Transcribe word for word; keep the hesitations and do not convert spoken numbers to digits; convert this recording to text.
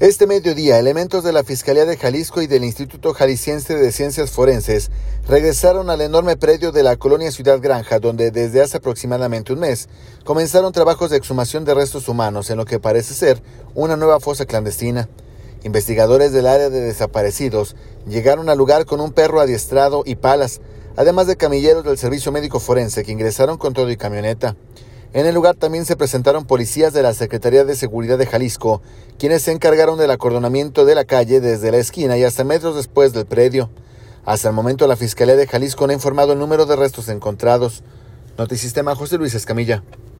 Este mediodía, elementos de la Fiscalía de Jalisco y del Instituto Jalisciense de Ciencias Forenses regresaron al enorme predio de la colonia Ciudad Granja, donde desde hace aproximadamente un mes comenzaron trabajos de exhumación de restos humanos en lo que parece ser una nueva fosa clandestina. Investigadores del área de desaparecidos llegaron al lugar con un perro adiestrado y palas, además de camilleros del Servicio Médico Forense que ingresaron con todo y camioneta. En el lugar también se presentaron policías de la Secretaría de Seguridad de Jalisco, quienes se encargaron del acordonamiento de la calle desde la esquina y hasta metros después del predio. Hasta el momento la Fiscalía de Jalisco no ha informado el número de restos encontrados. Notisistema, José Luis Escamilla.